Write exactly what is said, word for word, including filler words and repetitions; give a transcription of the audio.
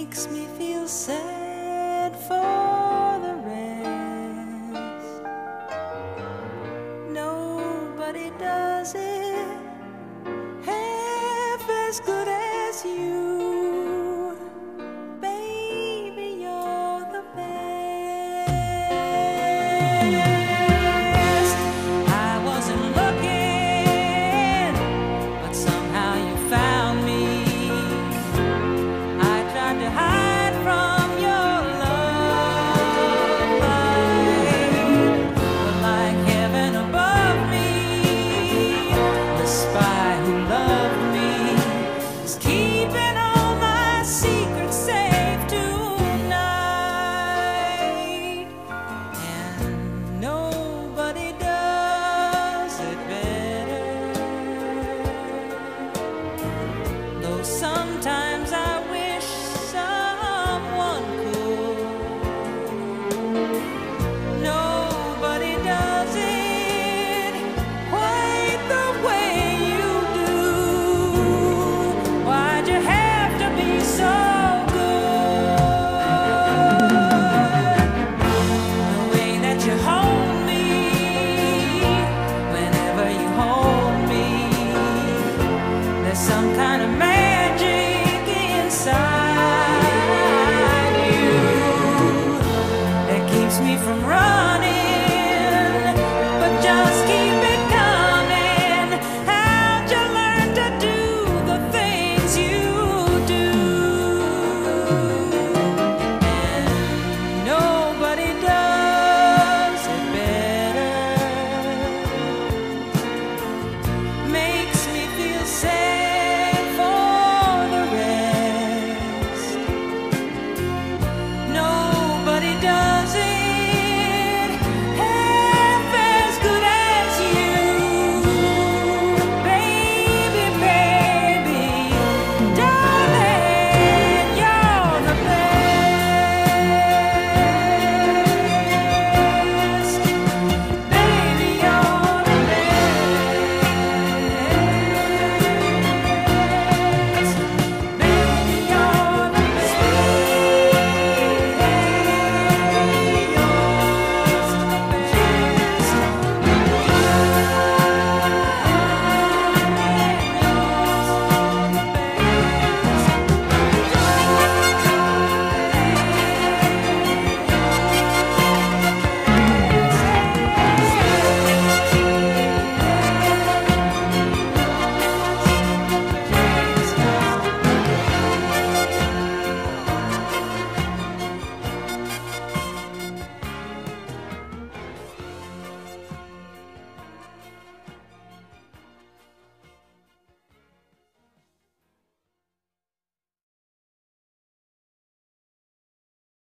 makes me feel sad for the rest. Nobody does it half as good as you. Baby, you're the best. I wasn't looking, but somehow you found me. I tried to hide from your love light, but like heaven above me, the spy who loved me is keeping all my secrets safe tonight. And nobody does it better, though sometimes